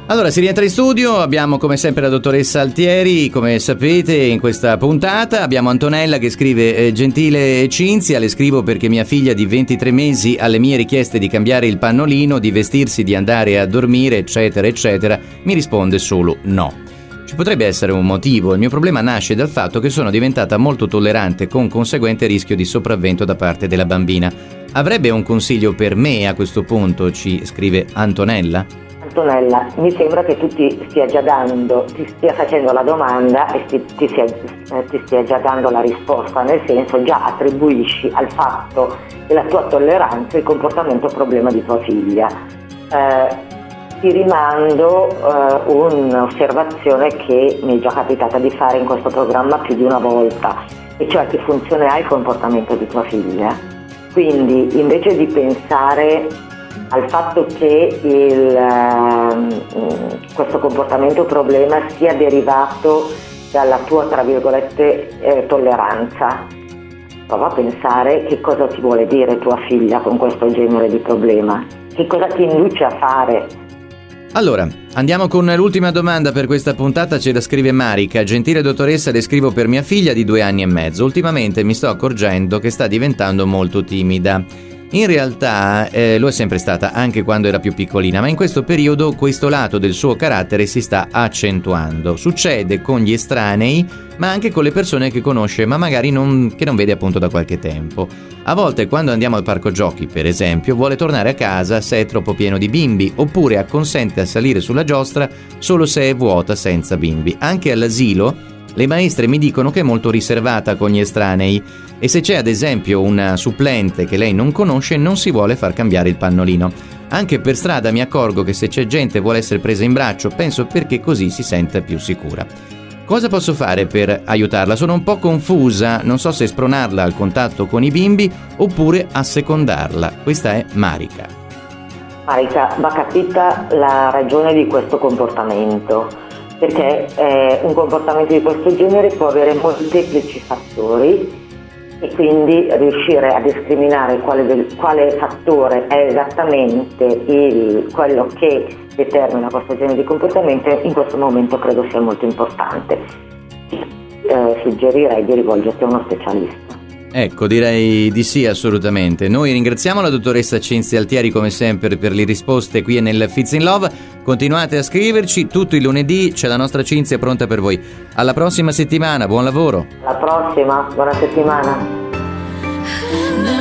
Allora, si rientra in studio, abbiamo come sempre la dottoressa Altieri, come sapete in questa puntata, abbiamo Antonella che scrive: gentile Cinzia, le scrivo perché mia figlia di 23 mesi alle mie richieste di cambiare il pannolino, di vestirsi, di andare a dormire, eccetera, eccetera, mi risponde solo no. Ci potrebbe essere un motivo, il mio problema nasce dal fatto che sono diventata molto tollerante con conseguente rischio di sopravvento da parte della bambina. Avrebbe un consiglio per me a questo punto, ci scrive Antonella? Antonella, mi sembra che tu ti stia facendo la domanda e ti stia già dando la risposta, nel senso già attribuisci al fatto della tua tolleranza il comportamento problema di tua figlia. Ti rimando un'osservazione che mi è già capitata di fare in questo programma più di una volta, e cioè che funzione ha il comportamento di tua figlia. Quindi invece di pensare al fatto che questo comportamento problema sia derivato dalla tua, tra virgolette, tolleranza, prova a pensare che cosa ti vuole dire tua figlia con questo genere di problema, che cosa ti induce a fare. Allora, andiamo con l'ultima domanda per questa puntata, ce la scrive Marica. Gentile dottoressa, le scrivo per mia figlia di 2 anni e mezzo. Ultimamente mi sto accorgendo che sta diventando molto timida. In realtà lo è sempre stata anche quando era più piccolina, ma in questo periodo questo lato del suo carattere si sta accentuando. Succede con gli estranei, ma anche con le persone che conosce, ma magari che non vede appunto da qualche tempo. A volte quando andiamo al parco giochi, per esempio, vuole tornare a casa se è troppo pieno di bimbi, oppure acconsente a salire sulla giostra solo se è vuota senza bimbi. Anche all'asilo le maestre mi dicono che è molto riservata con gli estranei e se c'è ad esempio una supplente che lei non conosce non si vuole far cambiare il pannolino. Anche per strada mi accorgo che se c'è gente vuole essere presa in braccio, penso perché così si sente più sicura. Cosa posso fare per aiutarla? Sono un po' confusa, non so se spronarla al contatto con i bimbi oppure assecondarla. Questa è Marica. Marica, va capita la ragione di questo comportamento, perché un comportamento di questo genere può avere molteplici fattori e quindi riuscire a discriminare quale fattore è esattamente quello che determina questo genere di comportamento, in questo momento credo sia molto importante. Suggerirei di rivolgersi a uno specialista. Ecco, direi di sì, assolutamente. Noi ringraziamo la dottoressa Cinzia Altieri come sempre per le risposte qui nel Fizz in Love. Continuate a scriverci, tutto il lunedì c'è la nostra Cinzia pronta per voi. Alla prossima settimana, buon lavoro. Alla prossima, buona settimana.